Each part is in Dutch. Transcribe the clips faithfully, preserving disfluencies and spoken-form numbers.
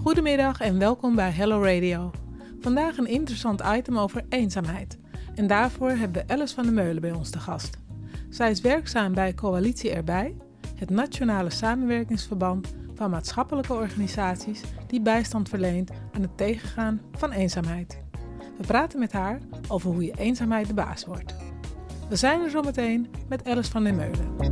Goedemiddag en welkom bij Hello Radio. Vandaag een interessant item over eenzaamheid. En daarvoor hebben we Alice van der Meulen bij ons te gast. Zij is werkzaam bij Coalitie Erbij, het nationale samenwerkingsverband van maatschappelijke organisaties die bijstand verleent aan het tegengaan van eenzaamheid. We praten met haar over hoe je eenzaamheid de baas wordt. We zijn er zo meteen met Alice van der Meulen.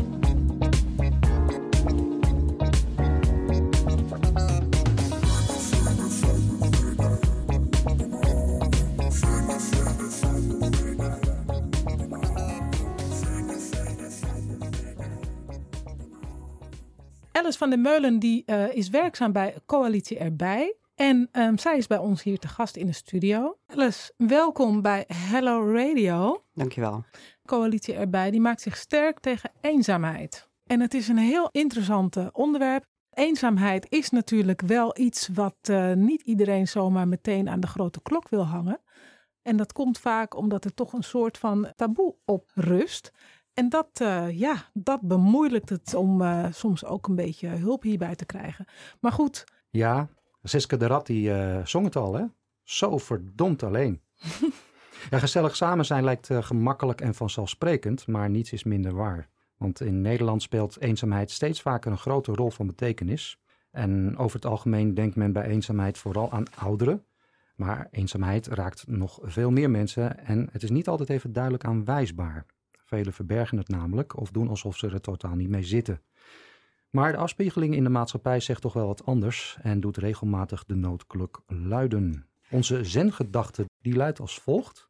Alice van der Meulen die, uh, is werkzaam bij Coalitie Erbij. En um, zij is bij ons hier te gast in de studio. Alice, welkom bij Hello Radio. Dankjewel. Coalitie Erbij die maakt zich sterk tegen eenzaamheid. En het is een heel interessant uh, onderwerp. Eenzaamheid is natuurlijk wel iets wat uh, niet iedereen zomaar meteen aan de grote klok wil hangen. En dat komt vaak omdat er toch een soort van taboe op rust. En dat, uh, ja, dat bemoeilijkt het om uh, soms ook een beetje hulp hierbij te krijgen. Maar goed. Ja, Siske de Rat die uh, zong het al, hè? Zo verdomd alleen. Ja, gezellig samen zijn lijkt uh, gemakkelijk en vanzelfsprekend, maar niets is minder waar. Want in Nederland speelt eenzaamheid steeds vaker een grote rol van betekenis. En over het algemeen denkt men bij eenzaamheid vooral aan ouderen. Maar eenzaamheid raakt nog veel meer mensen en het is niet altijd even duidelijk aanwijsbaar. Velen verbergen het namelijk of doen alsof ze er totaal niet mee zitten. Maar de afspiegeling in de maatschappij zegt toch wel wat anders en doet regelmatig de noodklok luiden. Onze zengedachte die luidt als volgt.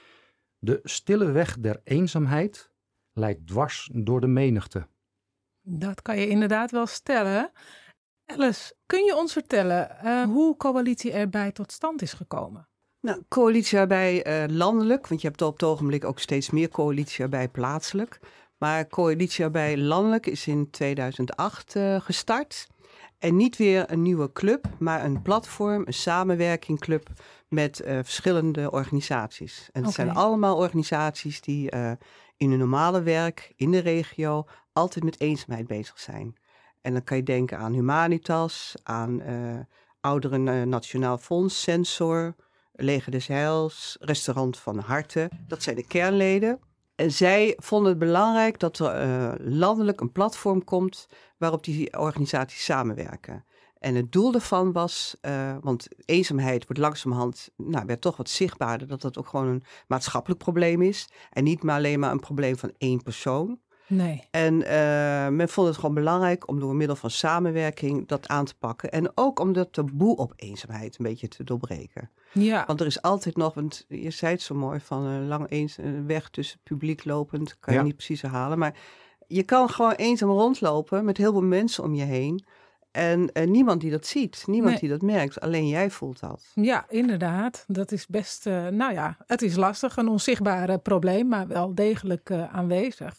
De stille weg der eenzaamheid leidt dwars door de menigte. Dat kan je inderdaad wel stellen. Alice, kun je ons vertellen uh, hoe Coalitie Erbij tot stand is gekomen? Nou, Coalitie Erbij uh, landelijk, want je hebt op het ogenblik ook steeds meer Coalitie Erbij plaatselijk. Maar Coalitie Erbij landelijk is in tweeduizend acht uh, gestart. En niet weer een nieuwe club, maar een platform, een samenwerkingclub met uh, verschillende organisaties. En het okay. zijn allemaal organisaties die uh, in hun normale werk in de regio altijd met eenzaamheid bezig zijn. En dan kan je denken aan Humanitas, aan uh, Ouderen uh, Nationaal Fonds, Sensor, Leger des Heils, Restaurant van Harte. Dat zijn de kernleden. En zij vonden het belangrijk dat er uh, landelijk een platform komt waarop die organisaties samenwerken. En het doel daarvan was, uh, want eenzaamheid wordt langzamerhand, nou, werd toch wat zichtbaarder, dat dat ook gewoon een maatschappelijk probleem is. En niet maar alleen maar een probleem van één persoon. Nee. En uh, men vond het gewoon belangrijk om door middel van samenwerking dat aan te pakken. En ook om dat taboe op eenzaamheid een beetje te doorbreken. Ja. Want er is altijd nog, want je zei het zo mooi, van een lang eens een weg tussen publiek lopend, kan je ja. niet precies herhalen. Maar je kan gewoon eenzaam rondlopen met heel veel mensen om je heen. En uh, niemand die dat ziet, niemand nee. die dat merkt, alleen jij voelt dat. Ja, inderdaad. Dat is best, uh, nou ja, het is lastig, een onzichtbaar probleem, maar wel degelijk uh, aanwezig.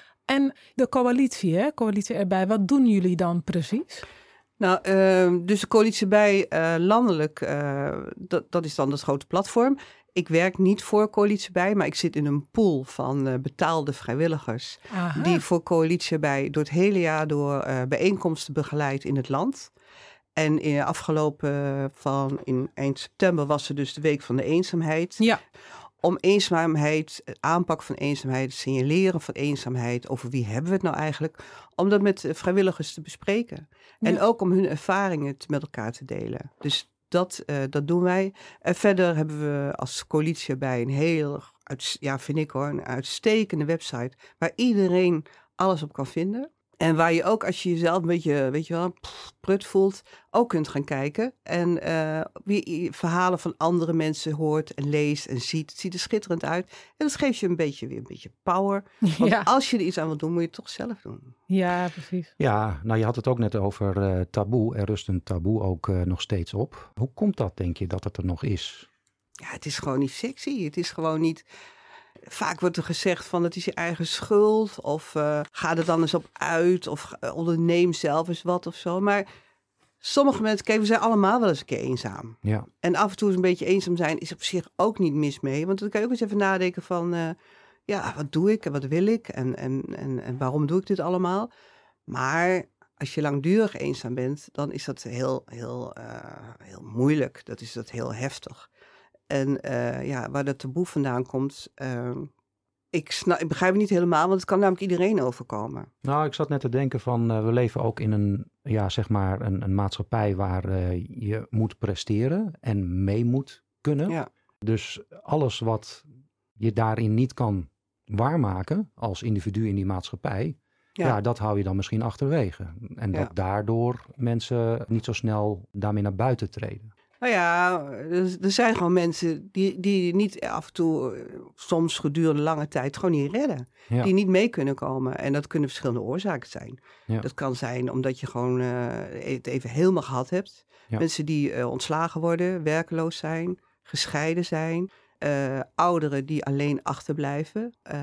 En de coalitie, hè? Coalitie Erbij, wat doen jullie dan precies? Nou, uh, dus de Coalitie Erbij uh, landelijk, uh, dat, dat is dan dat grote platform. Ik werk niet voor Coalitie Erbij, maar ik zit in een pool van uh, betaalde vrijwilligers. Aha. Die voor Coalitie Erbij door het hele jaar door uh, bijeenkomsten begeleidt in het land. En in afgelopen van in eind september was er dus de Week van de Eenzaamheid. Ja. Om eenzaamheid, het aanpak van eenzaamheid, het signaleren van eenzaamheid, over wie hebben we het nou eigenlijk, om dat met vrijwilligers te bespreken. Ja. En ook om hun ervaringen met elkaar te delen. Dus dat, uh, dat doen wij. En verder hebben we als Coalitie Erbij een heel, uit, ja vind ik hoor, een uitstekende website waar iedereen alles op kan vinden. En waar je ook, als je jezelf een beetje, weet je wel, pff, prut voelt, ook kunt gaan kijken. En uh, weer verhalen van andere mensen hoort en leest en ziet. Het ziet er schitterend uit. En dat geeft je een beetje, weer een beetje power. Want ja. als je er iets aan wilt doen, moet je het toch zelf doen. Ja, precies. Ja, nou je had het ook net over uh, taboe. Er rust een taboe ook uh, nog steeds op. Hoe komt dat, denk je, dat het er nog is? Ja, het is gewoon niet sexy. Het is gewoon niet... Vaak wordt er gezegd van het is je eigen schuld of uh, ga er dan eens op uit of uh, onderneem zelf eens wat of zo. Maar sommige mensen, kijk, we zijn allemaal wel eens een keer eenzaam. Ja. En af en toe eens een beetje eenzaam zijn is op zich ook niet mis mee. Want dan kan je ook eens even nadenken van, uh, ja, wat doe ik en wat wil ik en, en, en, en waarom doe ik dit allemaal? Maar Als je langdurig eenzaam bent, dan is dat heel, heel, uh, heel moeilijk. Dat is dat heel heftig. En uh, ja, waar dat taboe vandaan komt, uh, ik, snap, ik begrijp het niet helemaal, want het kan namelijk iedereen overkomen. Nou, ik zat net te denken van, uh, we leven ook in een, ja, zeg maar een, een maatschappij waar uh, je moet presteren en mee moet kunnen. Ja. Dus alles wat je daarin niet kan waarmaken als individu in die maatschappij, ja, ja dat hou je dan misschien achterwege. En dat ja. daardoor mensen niet zo snel daarmee naar buiten treden. Nou ja, er zijn gewoon mensen die, die niet af en toe, soms gedurende lange tijd, gewoon niet redden. Ja. Die niet mee kunnen komen. En dat kunnen verschillende oorzaken zijn. Ja. Dat kan zijn omdat je gewoon uh, het even helemaal gehad hebt. Ja. Mensen die uh, ontslagen worden, werkeloos zijn, gescheiden zijn. Uh, ouderen die alleen achterblijven. Uh,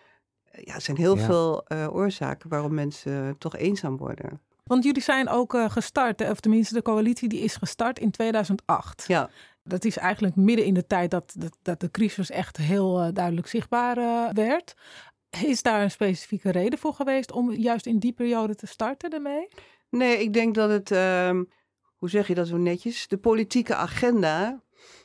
ja, er zijn heel ja. veel uh, oorzaken waarom mensen toch eenzaam worden. Want jullie zijn ook uh, gestart, of tenminste de coalitie die is gestart in tweeduizend acht. Ja. Dat is eigenlijk midden in de tijd dat, dat, dat de crisis echt heel uh, duidelijk zichtbaar uh, werd. Is daar een specifieke reden voor geweest om juist in die periode te starten ermee? Nee, ik denk dat het, uh, hoe zeg je dat zo netjes, de politieke agenda,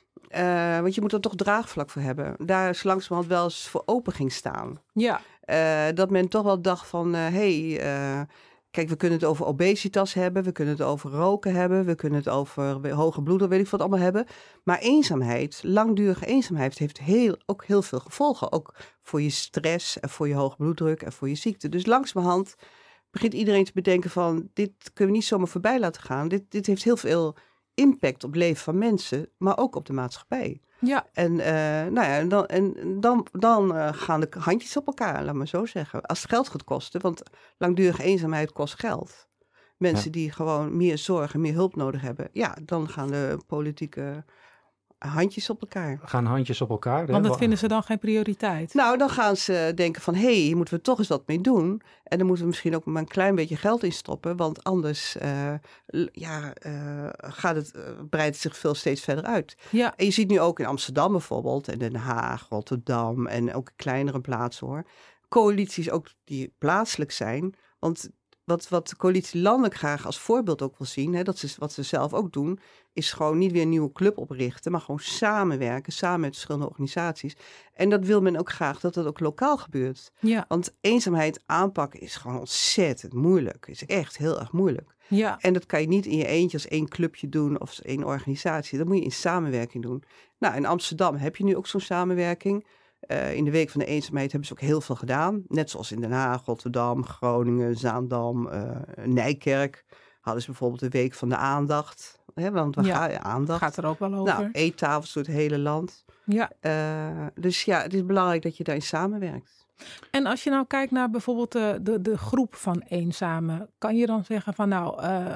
uh, want je moet er toch draagvlak voor hebben. Daar is langzamerhand wel eens voor open ging staan. Ja. Uh, dat men toch wel dacht van, hé, uh, hey, uh, kijk, we kunnen het over obesitas hebben, we kunnen het over roken hebben, we kunnen het over hoge bloeddruk, weet ik wat allemaal hebben. Maar eenzaamheid, langdurige eenzaamheid, heeft heel, ook heel veel gevolgen. Ook voor je stress en voor je hoge bloeddruk en voor je ziekte. Dus langzamerhand begint iedereen te bedenken van, dit kunnen we niet zomaar voorbij laten gaan. Dit, dit heeft heel veel impact op het leven van mensen, maar ook op de maatschappij. Ja. En, uh, nou ja, dan, en dan, dan uh, gaan de handjes op elkaar, laat maar zo zeggen. Als het geld gaat kosten, want langdurige eenzaamheid kost geld. Mensen ja. die gewoon meer zorg en meer hulp nodig hebben, ja, dan gaan de politieke handjes op elkaar. Gaan handjes op elkaar. Want dat vinden ze dan geen prioriteit. Nou, dan gaan ze denken van, hé, hey, hier moeten we toch eens wat mee doen. En dan moeten we misschien ook maar een klein beetje geld in stoppen. Want anders uh, ja, uh, gaat het, uh, breidt het zich veel steeds verder uit. Ja. En je ziet nu ook in Amsterdam bijvoorbeeld, en Den Haag, Rotterdam en ook kleinere plaatsen hoor. Coalities ook die plaatselijk zijn. Want Wat, wat de coalitie landelijk graag als voorbeeld ook wil zien, hè, dat is wat ze zelf ook doen, is gewoon niet weer een nieuwe club oprichten, maar gewoon samenwerken, samen met verschillende organisaties. En dat wil men ook graag dat dat ook lokaal gebeurt. Ja. Want eenzaamheid aanpakken is gewoon ontzettend moeilijk. Is echt heel erg moeilijk. Ja. En dat kan je niet in je eentje als één clubje doen of als één organisatie. Dat moet je in samenwerking doen. Nou, in Amsterdam heb je nu ook zo'n samenwerking. Uh, in de Week van de Eenzaamheid hebben ze ook heel veel gedaan. Net zoals in Den Haag, Rotterdam, Groningen, Zaandam, uh, Nijkerk. Hadden ze bijvoorbeeld de Week van de Aandacht. Hè, want we ja, gaan aandacht. Gaat er ook wel over. Nou, eettafels door het hele land. Ja. Uh, dus ja, het is belangrijk dat je daarin samenwerkt. En als je nou kijkt naar bijvoorbeeld de, de, de groep van eenzamen, kan je dan zeggen van nou, uh,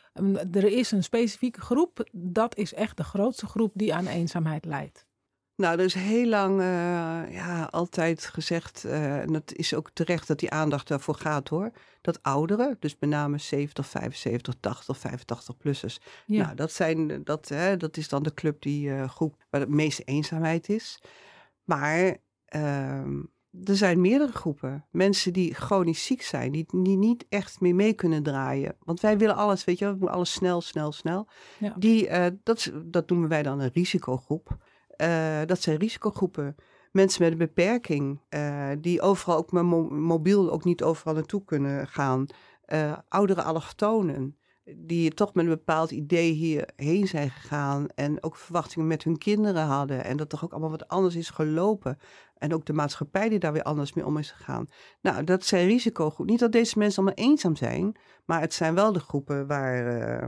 er is een specifieke groep. Dat is echt de grootste groep die aan eenzaamheid lijdt. Nou, er is heel lang uh, ja, altijd gezegd, uh, en dat is ook terecht dat die aandacht daarvoor gaat hoor, dat ouderen, dus met name zeventig, vijfenzeventig, tachtig, vijfentachtig-plussers, ja. nou, dat, zijn, dat, hè, dat is dan de club, die uh, groep waar de meeste eenzaamheid is. Maar uh, er zijn meerdere groepen, mensen die chronisch ziek zijn, die, die niet echt meer mee kunnen draaien. Want wij willen alles, weet je wel, we moeten alles snel, snel, snel. Ja. Die, uh, dat, dat noemen wij dan een risicogroep. Uh, dat zijn risicogroepen. Mensen met een beperking, uh, die overal ook maar mo- mobiel ook niet overal naartoe kunnen gaan. Uh, oudere allochtonen, die toch met een bepaald idee hierheen zijn gegaan en ook verwachtingen met hun kinderen hadden. En dat toch ook allemaal wat anders is gelopen. En ook de maatschappij die daar weer anders mee om is gegaan. Nou, dat zijn risicogroepen. Niet dat deze mensen allemaal eenzaam zijn, maar het zijn wel de groepen waar, uh,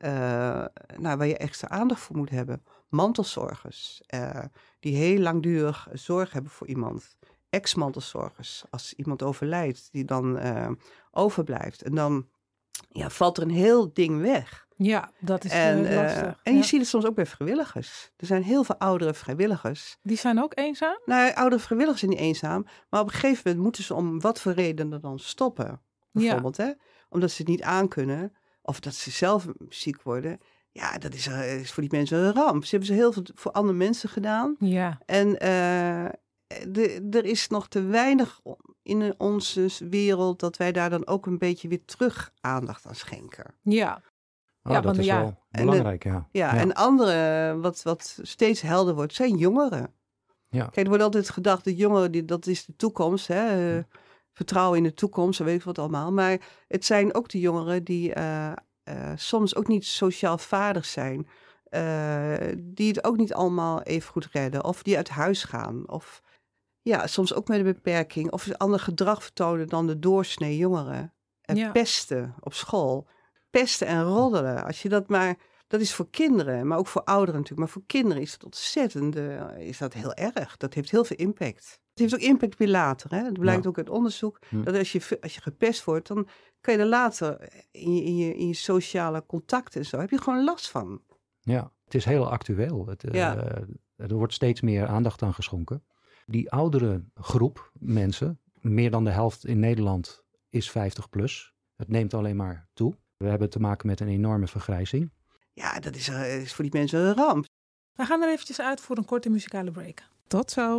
uh, nou, waar je extra aandacht voor moet hebben. Mantelzorgers, uh, die heel langdurig zorg hebben voor iemand. Ex-mantelzorgers, als iemand overlijdt, die dan uh, overblijft. En dan ja, valt er een heel ding weg. Ja, dat is en, uh, lastig. Uh, en je ja. ziet het soms ook bij vrijwilligers. Er zijn heel veel oudere vrijwilligers. Die zijn ook eenzaam? Nou, oudere vrijwilligers zijn niet eenzaam. Maar op een gegeven moment moeten ze om wat voor reden dan stoppen. Bijvoorbeeld, ja. hè? Omdat ze het niet aankunnen. Of dat ze zelf ziek worden. Ja, dat is, uh, is voor die mensen een ramp. Ze hebben ze heel veel voor andere mensen gedaan. Ja. En uh, de, er is nog te weinig in onze wereld, dat wij daar dan ook een beetje weer terug aandacht aan schenken. Ja. Oh, Ja, dat want is ja, wel en belangrijk, ja. Ja, en andere, wat, wat steeds helder wordt, zijn jongeren. Ja. Kijk, er wordt altijd gedacht, de jongeren, die, dat is de toekomst, hè. Uh, vertrouwen in de toekomst, en weet ik wat allemaal. Maar het zijn ook de jongeren die uh, uh, soms ook niet sociaal vaardig zijn. Uh, die het ook niet allemaal even goed redden. Of die uit huis gaan. Of ja, soms ook met een beperking. Of ander gedrag vertonen dan de doorsnee jongeren. En Ja. pesten op school. Pesten en roddelen. Als je dat maar... Dat is voor kinderen, maar ook voor ouderen natuurlijk. Maar voor kinderen is dat ontzettend, uh, is dat heel erg. Dat heeft heel veel impact. Het heeft ook impact weer later. Hè? Het blijkt ja. ook uit onderzoek hm. dat als je, als je gepest wordt, dan kan je er later in je, in, je, in je sociale contacten en zo, heb je gewoon last van. Ja, het is heel actueel. Het, ja. uh, er wordt steeds meer aandacht aan geschonken. Die oudere groep mensen, meer dan de helft in Nederland, is vijftig plus. Het neemt alleen maar toe. We hebben te maken met een enorme vergrijzing. Ja, dat is, uh, is voor die mensen een ramp. We gaan er eventjes uit voor een korte muzikale break. Tot zo.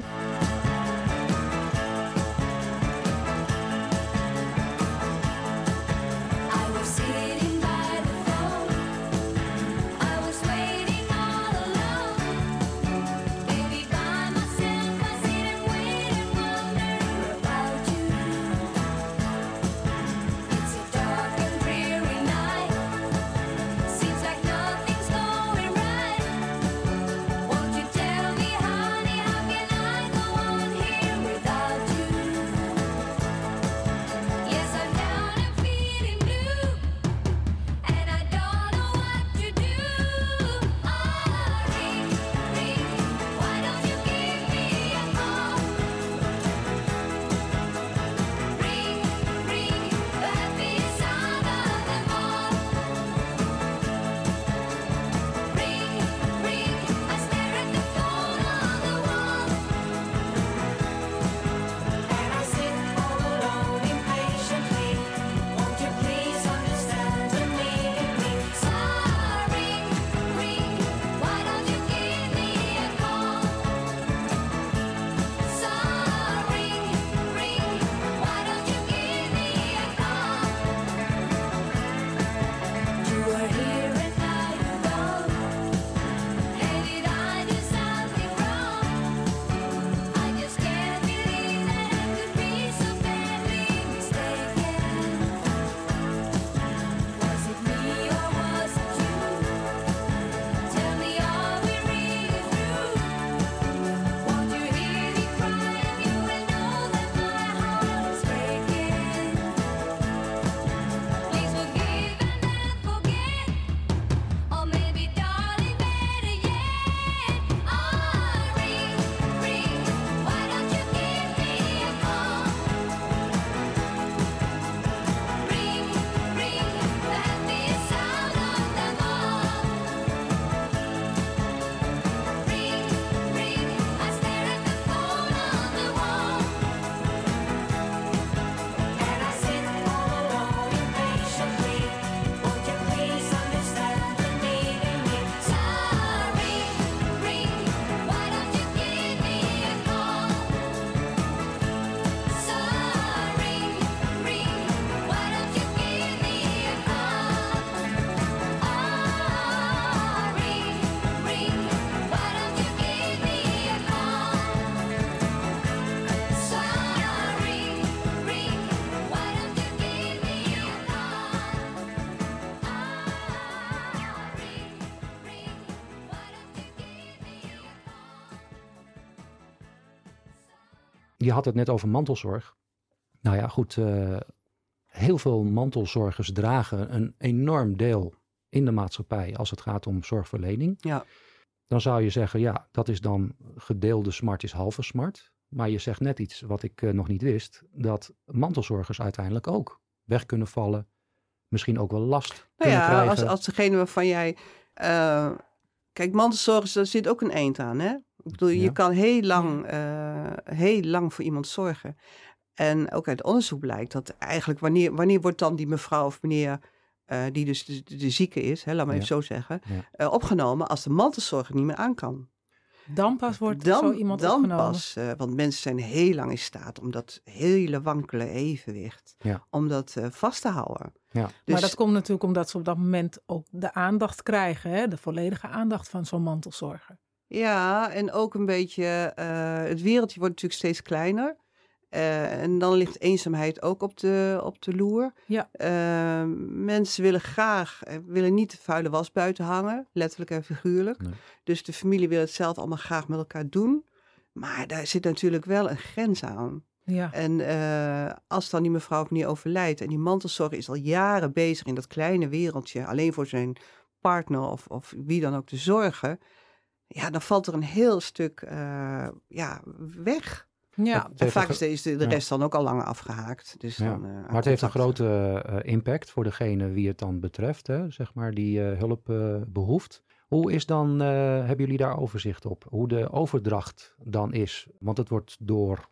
Je had het net over mantelzorg. Nou ja, goed. Uh, heel veel mantelzorgers dragen een enorm deel in de maatschappij als het gaat om zorgverlening. Ja. Dan zou je zeggen, ja, dat is dan gedeelde smart is halve smart. Maar je zegt net iets wat ik uh, nog niet wist. Dat mantelzorgers uiteindelijk ook weg kunnen vallen. Misschien ook wel last nou kunnen ja, krijgen. Als, als degene waarvan jij... Uh, kijk, mantelzorgers, daar zit ook een eind aan, hè? Ik bedoel, ja. je kan heel lang, uh, heel lang voor iemand zorgen. En ook uit onderzoek blijkt dat eigenlijk wanneer, wanneer wordt dan die mevrouw of meneer, uh, die dus de, de, de zieke is, hè, laat maar ja. even zo zeggen, ja. uh, opgenomen als de mantelzorger niet meer aan kan. Dan pas wordt dan, zo iemand dan opgenomen. pas, uh, want mensen zijn heel lang in staat om dat hele wankele evenwicht, Ja. om dat uh, vast te houden. Ja. Dus, maar dat komt natuurlijk omdat ze op dat moment ook de aandacht krijgen, hè? De volledige aandacht van zo'n mantelzorger. Ja, en ook een beetje, uh, het wereldje wordt natuurlijk steeds kleiner. Uh, en dan ligt eenzaamheid ook op de, op de loer. Ja. Uh, mensen willen graag, uh, willen niet de vuile was buiten hangen, letterlijk en figuurlijk. Nee. Dus de familie wil het zelf allemaal graag met elkaar doen. Maar daar zit natuurlijk wel een grens aan. Ja. En uh, als dan die mevrouw of meneer overlijdt en die mantelzorger is al jaren bezig in dat kleine wereldje, alleen voor zijn partner of, of wie dan ook te zorgen, ja, dan valt er een heel stuk uh, ja, weg. Ja. En vaak is de, de ja. rest dan ook al lang afgehaakt. Dus ja. dan, uh, maar het heeft een grote uh, impact voor degene wie het dan betreft, hè, zeg maar, die uh, hulp uh, behoeft. Hoe is dan, uh, hebben jullie daar overzicht op? Hoe de overdracht dan is? Want het wordt door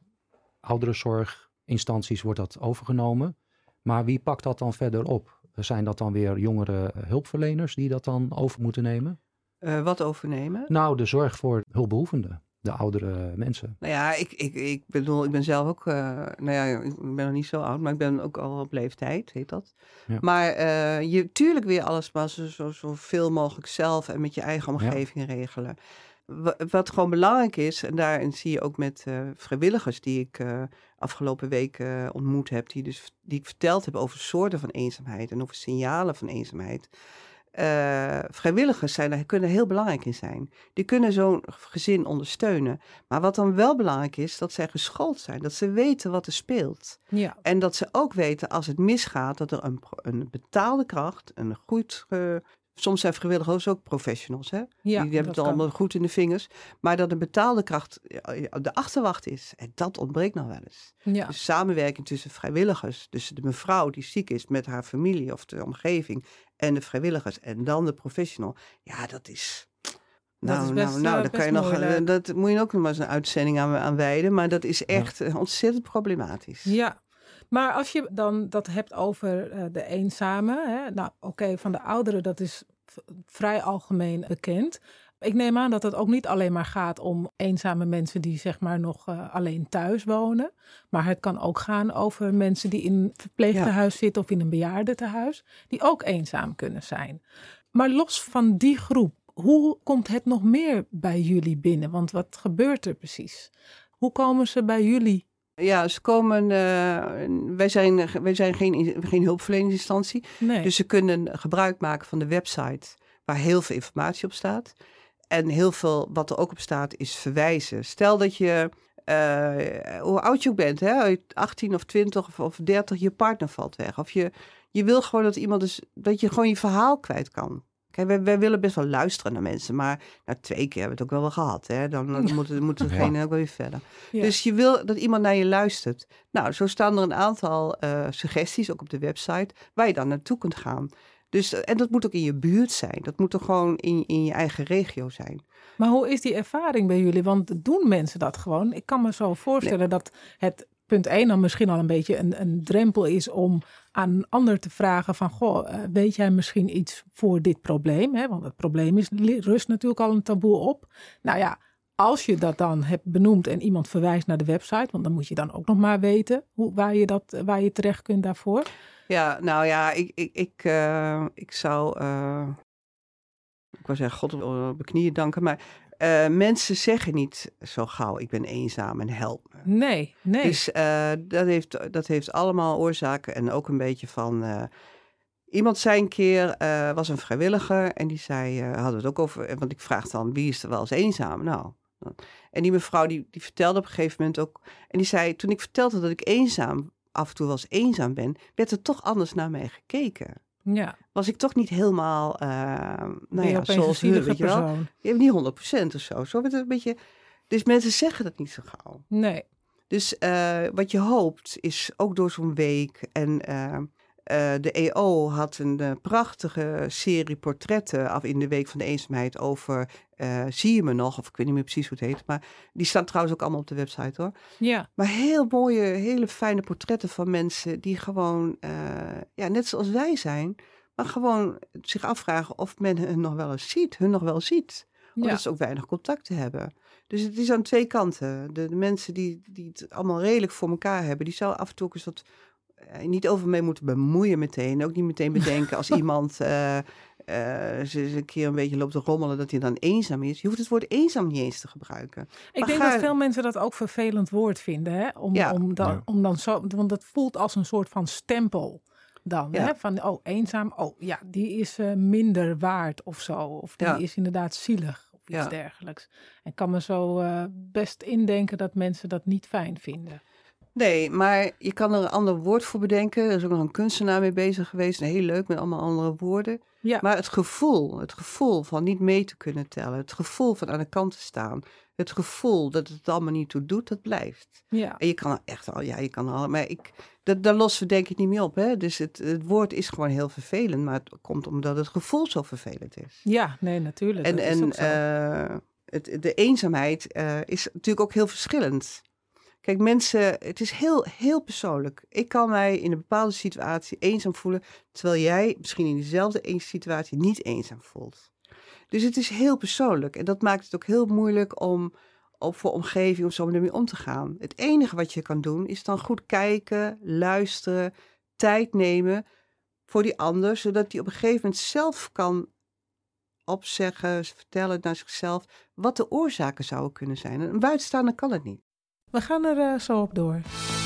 ouderenzorginstanties wordt dat overgenomen. Maar wie pakt dat dan verder op? Zijn dat dan weer jongere hulpverleners die dat dan over moeten nemen? Uh, wat overnemen? Nou, de zorg voor hulpbehoevenden. De oudere mensen. Nou ja, ik, ik, ik bedoel, ik ben zelf ook, uh, nou ja, ik ben nog niet zo oud, maar ik ben ook al op leeftijd, heet dat. Ja. Maar uh, je tuurlijk weer alles maar zo, zo, zo veel mogelijk zelf en met je eigen omgeving ja. regelen. W- wat gewoon belangrijk is, en daarin zie je ook met uh, vrijwilligers die ik uh, afgelopen week uh, ontmoet heb, die, dus, die ik verteld heb over soorten van eenzaamheid en over signalen van eenzaamheid. Uh, vrijwilligers zijn, daar kunnen heel belangrijk in zijn. Die kunnen zo'n gezin ondersteunen. Maar wat dan wel belangrijk is, dat zij geschoold zijn. Dat ze weten wat er speelt. Ja. En dat ze ook weten als het misgaat, dat er een, een betaalde kracht, een goed... Uh, soms zijn vrijwilligers ook professionals, hè? Ja, die, die hebben het kan. allemaal goed in de vingers. Maar dat een betaalde kracht de achterwacht is. En dat ontbreekt nog wel eens. Ja. Dus samenwerking tussen vrijwilligers, tussen de mevrouw die ziek is met haar familie of de omgeving en de vrijwilligers en dan de professional. Ja, dat is... Nou, dat is best, nou, nou, uh, daar best kan je nog, moeilijk. dat moet je ook nog maar eens een uitzending aan, aan wijden. Maar dat is echt ja. ontzettend problematisch. Ja, maar als je dan dat hebt over uh, de eenzame, hè, nou oké, okay, van de ouderen, dat is v- vrij algemeen bekend. Ik neem aan dat het ook niet alleen maar gaat om eenzame mensen die zeg maar nog uh, alleen thuis wonen. Maar het kan ook gaan over mensen die in een verpleegtehuis ja. zitten of in een bejaardentehuis. Die ook eenzaam kunnen zijn. Maar los van die groep, hoe komt het nog meer bij jullie binnen? Want wat gebeurt er precies? Hoe komen ze bij jullie? Ja, ze komen, uh, wij zijn, wij zijn geen, geen hulpverleningsinstantie. Nee. Dus ze kunnen gebruik maken van de website waar heel veel informatie op staat. En heel veel wat er ook op staat is verwijzen. Stel dat je, uh, hoe oud je ook bent, hè, achttien of twintig of, of dertig, je partner valt weg. Of je, je wil gewoon dat iemand is, dat je gewoon je verhaal kwijt kan. Kijk, wij, wij willen best wel luisteren naar mensen, maar nou, twee keer hebben we het ook wel wel gehad. Hè? Dan, dan moet, dan moet degene ja. ook wel weer verder. Ja. Dus je wil dat iemand naar je luistert. Nou, zo staan er een aantal uh, suggesties, ook op de website, waar je dan naartoe kunt gaan. Dus, en dat moet ook in je buurt zijn. Dat moet er gewoon in, in je eigen regio zijn. Maar hoe is die ervaring bij jullie? Want doen mensen dat gewoon? Ik kan me zo voorstellen nee. dat het punt één dan misschien al een beetje een, een drempel is om aan een ander te vragen van, goh, uh, weet jij misschien iets voor dit probleem? Hè? Want het probleem is, rust natuurlijk al een taboe op. Nou ja, als je dat dan hebt benoemd en iemand verwijst naar de website, want dan moet je dan ook nog maar weten hoe, waar, je dat, waar je terecht kunt daarvoor. Ja, nou ja, ik, ik, ik, uh, ik zou, uh, ik wou zeggen, God op mijn knieën danken, maar uh, mensen zeggen niet zo gauw, ik ben eenzaam en help me. Nee, nee. Dus uh, dat, heeft, dat heeft allemaal oorzaken en ook een beetje van, uh, iemand zei een keer, uh, was een vrijwilliger en die zei, uh, hadden we het ook over, want ik vraag dan, wie is er wel eens eenzaam? Nou, en die mevrouw die, die vertelde op een gegeven moment ook, en die zei, toen ik vertelde dat ik eenzaam af en toe wel eens eenzaam ben, werd er toch anders naar mij gekeken. Ja. Was ik toch niet helemaal, uh, nou ja, zoals hun, weet je wel. Je hebt niet honderd procent of zo. Zo werd het een beetje. Dus mensen zeggen dat niet zo gauw. Nee. Dus uh, wat je hoopt is ook door zo'n week en uh, uh, de E O had een uh, prachtige serie portretten af in de Week van de Eenzaamheid over uh, zie je me nog, of ik weet niet meer precies hoe het heet, maar die staan trouwens ook allemaal op de website hoor. Ja. Maar heel mooie, hele fijne portretten van mensen die gewoon, uh, ja, net zoals wij zijn, maar gewoon zich afvragen of men hun nog wel eens ziet, hun nog wel ziet. Omdat Ja. ze ook weinig contacten hebben. Dus het is aan twee kanten. De, de mensen die, die het allemaal redelijk voor elkaar hebben, die zouden af en toe ook eens wat eh, niet over mee moeten bemoeien meteen. Ook niet meteen bedenken als iemand uh, uh, ze, ze een keer een beetje loopt te rommelen dat hij dan eenzaam is. Je hoeft het woord eenzaam niet eens te gebruiken. Ik Maar denk ga- dat veel mensen dat ook vervelend woord vinden. Hè? Om, Ja. om, dan, Ja. om dan zo, want dat voelt als een soort van stempel dan. Ja. Hè? Van, oh, eenzaam. Oh, ja, die is uh, minder waard of zo. Of die Ja. is inderdaad zielig of iets Ja. dergelijks. En kan me zo uh, best indenken dat mensen dat niet fijn vinden. Nee, maar je kan er een ander woord voor bedenken. Er is ook nog een kunstenaar mee bezig geweest. Heel leuk, met allemaal andere woorden. Ja, Maar het gevoel, het gevoel van niet mee te kunnen tellen. Het gevoel van aan de kant te staan. Het gevoel dat het allemaal niet toe doet, dat blijft. ja. En je kan er echt al, ja, je kan er al, maar ik, dat, daar lossen we denk ik niet meer op. Hè? Dus het, het woord is gewoon heel vervelend, maar het komt omdat het gevoel zo vervelend is. ja, nee, natuurlijk. En, dat is en ook zo. uh, het, de eenzaamheid uh, is natuurlijk ook heel verschillend. Kijk, mensen, het is heel, heel persoonlijk. Ik kan mij in een bepaalde situatie eenzaam voelen, terwijl jij misschien in diezelfde situatie niet eenzaam voelt. Dus het is heel persoonlijk en dat maakt het ook heel moeilijk om, om voor omgeving of zo ermee om te gaan. Het enige wat je kan doen is dan goed kijken, luisteren, tijd nemen voor die ander, zodat die op een gegeven moment zelf kan opzeggen, vertellen naar zichzelf wat de oorzaken zouden kunnen zijn. Een buitenstaander kan het niet. We gaan er uh, zo op door.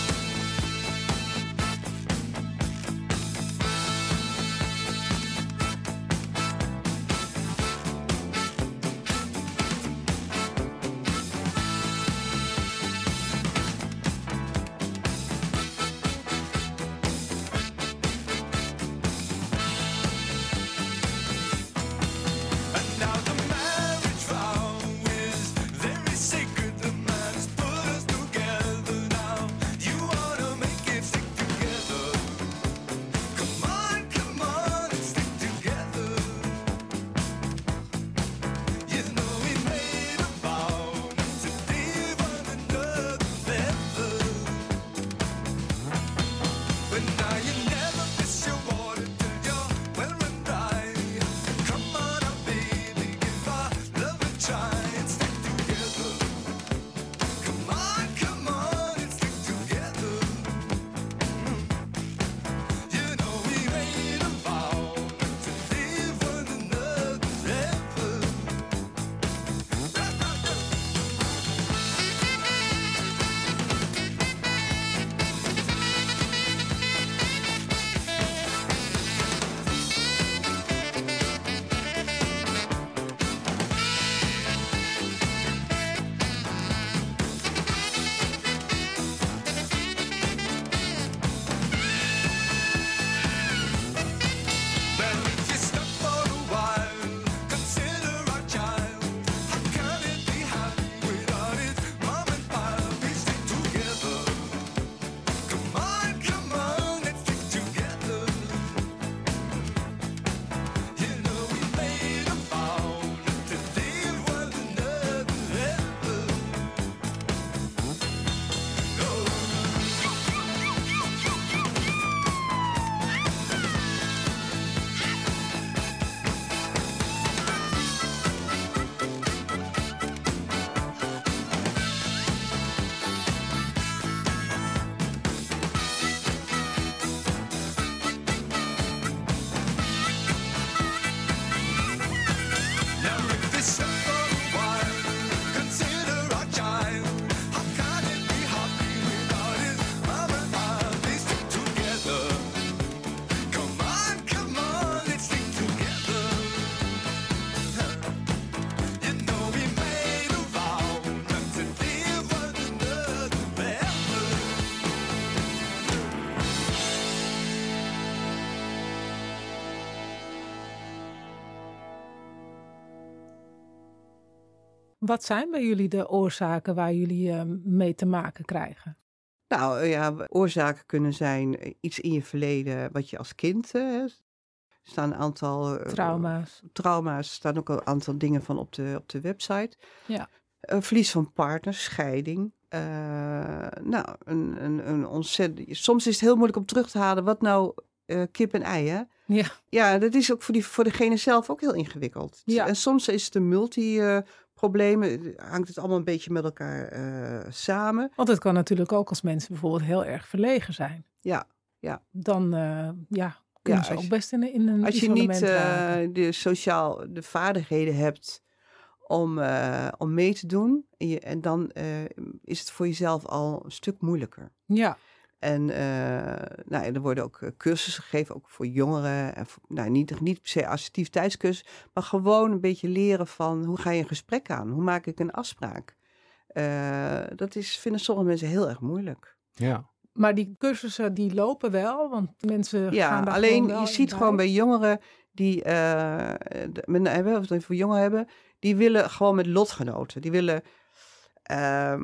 Wat zijn bij jullie de oorzaken waar jullie uh, mee te maken krijgen? Nou ja, oorzaken kunnen zijn iets in je verleden wat je als kind... Uh, er staan een aantal... Uh, trauma's. Trauma's, er staan ook een aantal dingen van op de, op de website. Ja. Uh, verlies van partner, scheiding. Uh, nou, een, een, een ontzettend... Soms is het heel moeilijk om terug te halen wat nou uh, kip en ei, hè? Ja. Ja, dat is ook voor, die, voor degene zelf ook heel ingewikkeld. Ja. En soms is het een multi-problemen. hangt het allemaal een beetje met elkaar uh, samen. Want het kan natuurlijk ook als mensen bijvoorbeeld heel erg verlegen zijn. Ja, ja. Dan uh, ja, kunnen ja, ze ook je, best in, in een als isolement je niet raken. uh, de sociaal de vaardigheden hebt om, uh, om mee te doen. En, je, en dan uh, is het voor jezelf al een stuk moeilijker. Ja. En uh, nou, er worden ook uh, cursussen gegeven, ook voor jongeren. En voor, nou, niet, niet per se assertiviteitscursus, maar gewoon een beetje leren van hoe ga je een gesprek aan? Hoe maak ik een afspraak? Uh, dat is, vinden sommige mensen heel erg moeilijk. Ja. Maar die cursussen die lopen wel, want mensen ja, gaan daar alleen gewoon wel je ziet bij. gewoon bij jongeren die, uh, de, met, hebben, of het voor jongeren hebben, die willen gewoon met lotgenoten. Die willen uh,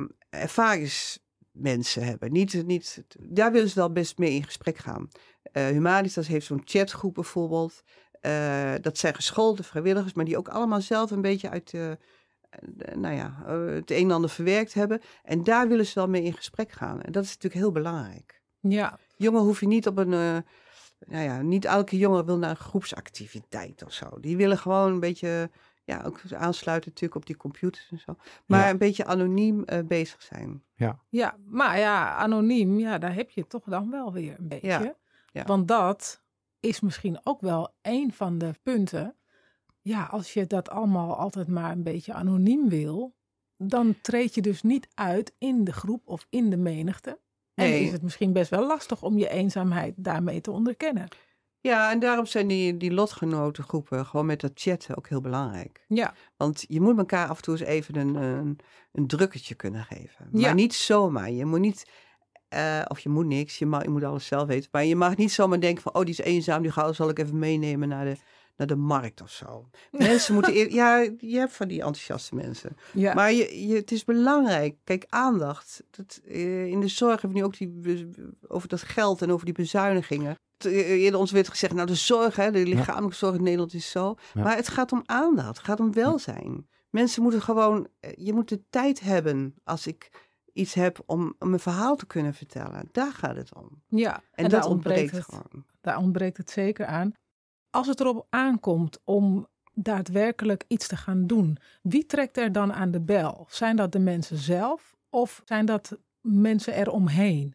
ervaringsmensen hebben. Niet, niet, daar willen ze wel best mee in gesprek gaan. Uh, Humanitas heeft zo'n chatgroep bijvoorbeeld. Uh, dat zijn geschoolde vrijwilligers, maar die ook allemaal zelf een beetje uit de, de, nou ja, uh, het een en ander verwerkt hebben. En daar willen ze wel mee in gesprek gaan. En dat is natuurlijk heel belangrijk. Ja. Jongen hoef je niet op een... Uh, nou ja, niet elke jongen wil naar een groepsactiviteit of zo. Die willen gewoon een beetje... Ja, ook aansluiten natuurlijk op die computers en zo. Maar ja. een beetje anoniem uh, bezig zijn. Ja. Ja, maar ja, anoniem, ja, daar heb je toch dan wel weer een beetje. Ja. Ja. Want dat is misschien ook wel een van de punten. Ja, als je dat allemaal altijd maar een beetje anoniem wil, dan treed je dus niet uit in de groep of in de menigte. En nee. is het misschien best wel lastig om je eenzaamheid daarmee te onderkennen. Ja, en daarom zijn die, die lotgenotengroepen gewoon met dat chatten ook heel belangrijk. Ja. Want je moet elkaar af en toe eens even een, een, een drukketje kunnen geven. Maar ja. niet zomaar. Je moet niet, uh, of je moet niks, je, mag, je moet alles zelf weten. Maar je mag niet zomaar denken van, oh die is eenzaam, die ga, zal ik even meenemen naar de, naar de markt of zo. Mensen moeten, eer, ja, je hebt van die enthousiaste mensen. Ja. Maar je, je, het is belangrijk, kijk, aandacht. Dat, uh, in de zorg hebben we nu ook die, over dat geld en over die bezuinigingen. Eerder ons werd gezegd, nou de zorg, hè, de lichamelijke zorg in Nederland is zo. Ja. Maar het gaat om aandacht, het gaat om welzijn. Mensen moeten gewoon, je moet de tijd hebben als ik iets heb om, om een verhaal te kunnen vertellen. Daar gaat het om. Ja, en, en dat daar ontbreekt, ontbreekt het, gewoon. Daar ontbreekt het zeker aan. Als het erop aankomt om daadwerkelijk iets te gaan doen, wie trekt er dan aan de bel? Zijn dat de mensen zelf of zijn dat mensen eromheen?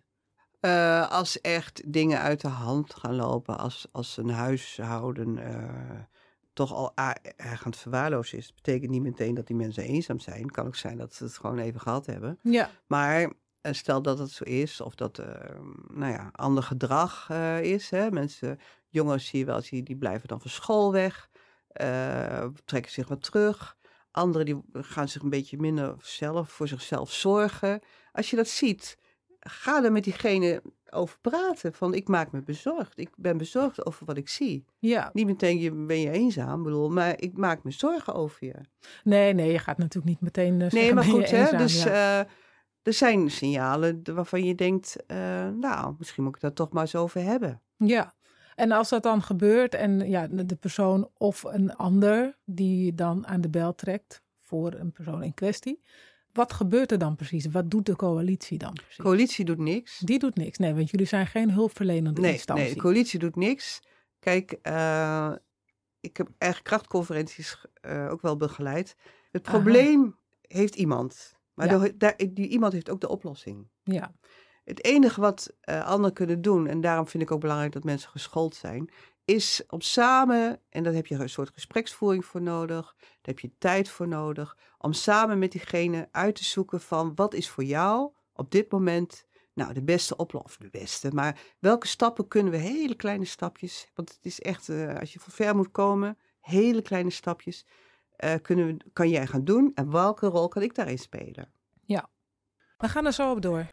Uh, als echt dingen uit de hand gaan lopen, als, als een huishouden uh, toch al erg aan het verwaarlozen is. Dat betekent niet meteen dat die mensen eenzaam zijn. Het kan ook zijn dat ze het gewoon even gehad hebben. Ja. Maar uh, stel dat het zo is, of dat uh, nou ja, ander gedrag uh, is. Hè? Mensen, jongens zie je wel, die, die blijven dan van school weg, uh, trekken zich wat terug. Anderen die gaan zich een beetje minder zelf, voor zichzelf zorgen. Als je dat ziet, ga er met diegene over praten. Van ik maak me bezorgd. Ik ben bezorgd over wat ik zie. Ja. Niet meteen je, ben je eenzaam, bedoel, maar ik maak me zorgen over je. Nee, nee, je gaat natuurlijk niet meteen uh, zeggen, nee, maar goed, hè, eenzaam, dus ja. uh, er zijn signalen waarvan je denkt, uh, nou, misschien moet ik het daar toch maar eens over hebben. Ja. En als dat dan gebeurt en ja, de persoon of een ander die dan aan de bel trekt voor een persoon in kwestie. Wat gebeurt er dan precies? Wat doet de coalitie dan precies? De coalitie doet niks. Die doet niks, nee, want jullie zijn geen hulpverlenende nee, instantie. Nee, de coalitie doet niks. Kijk, uh, ik heb eigen krachtconferenties uh, ook wel begeleid. Het probleem Aha. heeft iemand, maar ja. de, daar, die iemand heeft ook de oplossing. Ja. Het enige wat uh, anderen kunnen doen, en daarom vind ik ook belangrijk dat mensen geschoold zijn, is om samen, en daar heb je een soort gespreksvoering voor nodig, daar heb je tijd voor nodig, om samen met diegene uit te zoeken van wat is voor jou op dit moment nou de beste oplossing, of de beste, maar welke stappen kunnen we, hele kleine stapjes, want het is echt, uh, als je voor ver moet komen, hele kleine stapjes, uh, kunnen we, kan jij gaan doen en welke rol kan ik daarin spelen? Ja, we gaan er zo op door.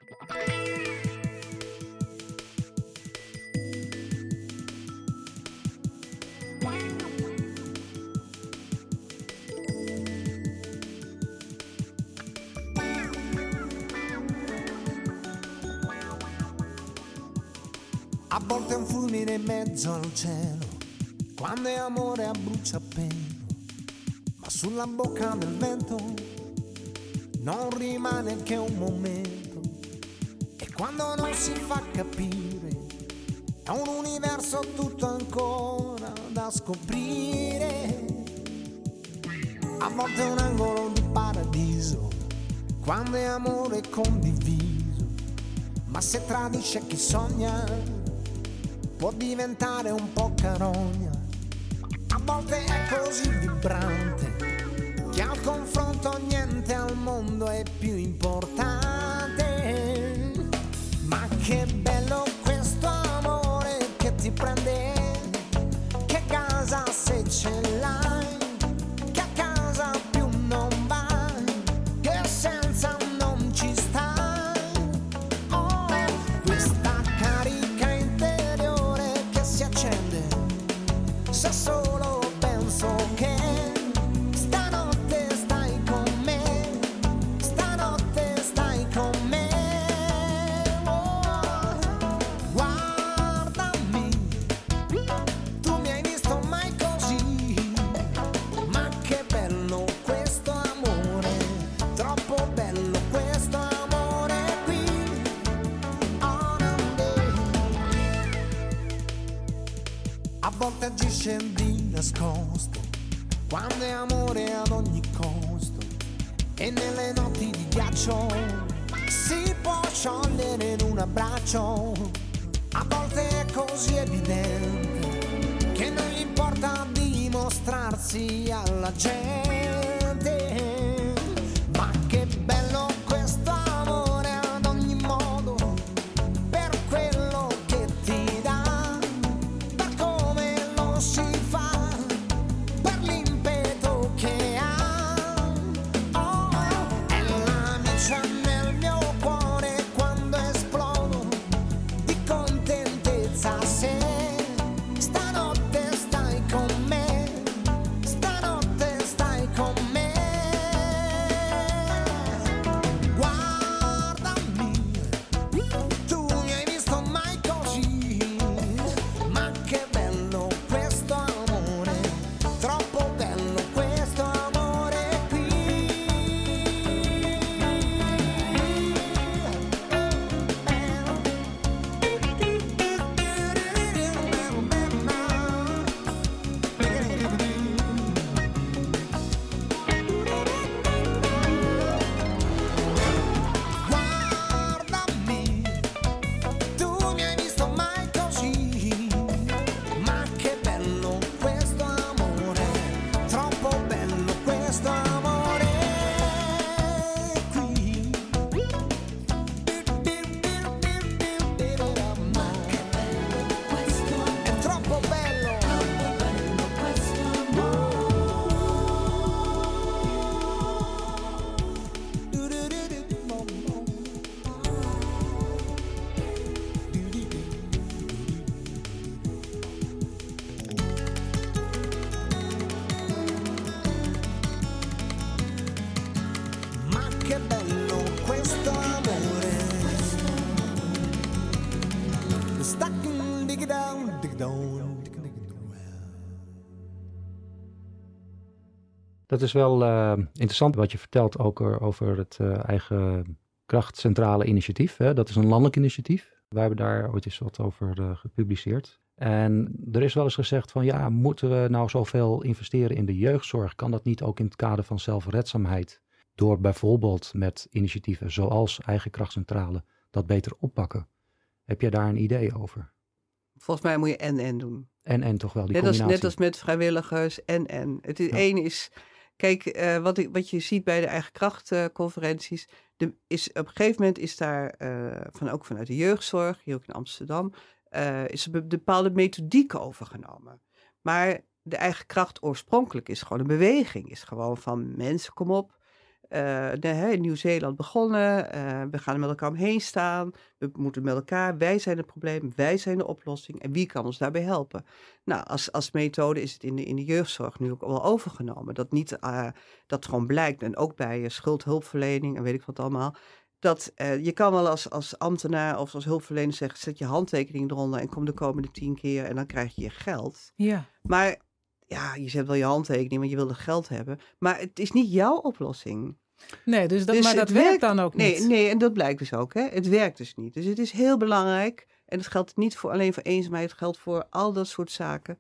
A volte è un fulmine in mezzo al cielo, quando è amore a bruciapelo, ma sulla bocca del vento non rimane che un momento, e quando non si fa capire è un universo tutto ancora da scoprire. A volte è un angolo di paradiso, quando è amore condiviso, ma se tradisce chi sogna può diventare un po' carogna. A volte è così vibrante che al confronto niente al mondo è più importante. Ma che bello questo amore che ti prende, che casa se ce l'hai, che a casa più non vai, che senza non ci stai. Oh, questa carica interiore che si accende se solo penso che stanotte stai con me, stanotte stai con me. Oh, guardami, tu mi hai visto mai così, ma che bello questo amore, troppo bello questo amore qui. Oh, non a volte agisce di nascosto, quando è amore ad ogni costo, e nelle notti di ghiaccio si può sciogliere in un abbraccio. A volte è così evidente che non gli importa dimostrarsi alla gente. Ma che bello questo amore ad ogni modo, per quello che ti dà, per come lo si fa, per l'impeto che ha. Oh, è la luce nel mio cuore quando esplodo di contentezza. Se stanotte stai con me, stanotte stai con me. Guardami, tu mi hai visto mai così, ma che bello questo amore, troppo bello questo amore qui. Guardami, tu mi hai visto mai così, ma che bello questo amore, troppo bello questo amore qui. Ma che bello questo amore, è troppo bello, troppo bello questo Ma che bello questo amore. Stacking dig down, dig down, dig dig down. Dat is wel uh, interessant wat je vertelt ook over het uh, eigen krachtcentrale initiatief. Hè? Dat is een landelijk initiatief. Wij hebben daar ooit eens wat over uh, gepubliceerd. En er is wel eens gezegd van ja, moeten we nou zoveel investeren in de jeugdzorg? Kan dat niet ook in het kader van zelfredzaamheid? Door bijvoorbeeld met initiatieven zoals eigen krachtcentrale dat beter oppakken. Heb jij daar een idee over? Volgens mij moet je en-en doen. En-en toch wel, die Net als, combinatie. net als met vrijwilligers en-en. Het is, Ja. één is, kijk, uh, wat, ik, wat je ziet bij de eigen krachtconferenties, de, is op een gegeven moment is daar, uh, van, ook vanuit de jeugdzorg, hier ook in Amsterdam, uh, is er een bepaalde methodiek overgenomen. Maar de eigen kracht oorspronkelijk is gewoon een beweging. Is gewoon van mensen, kom op. Uh, de, hè, in Nieuw-Zeeland begonnen. Uh, we gaan er met elkaar omheen staan. We moeten met elkaar. Wij zijn het probleem. Wij zijn de oplossing. En wie kan ons daarbij helpen? Nou, als, als methode is het in de, in de jeugdzorg nu ook wel overgenomen. Dat niet, uh, dat gewoon blijkt. En ook bij uh, schuldhulpverlening en weet ik wat allemaal. Dat uh, je kan wel als, als ambtenaar of als hulpverlener zeggen, zet je handtekening eronder en kom de komende tien keer en dan krijg je je geld. Ja. Maar ja, je zet wel je handtekening, want je wil het geld hebben. Maar het is niet jouw oplossing. Nee, dus dat, Dus maar dat het werkt werkt- dan ook Nee, niet. nee, en dat blijkt dus ook. Hè? Het werkt dus niet. Dus het is heel belangrijk. En het geldt niet voor, alleen voor eenzaamheid. Het geldt voor al dat soort zaken.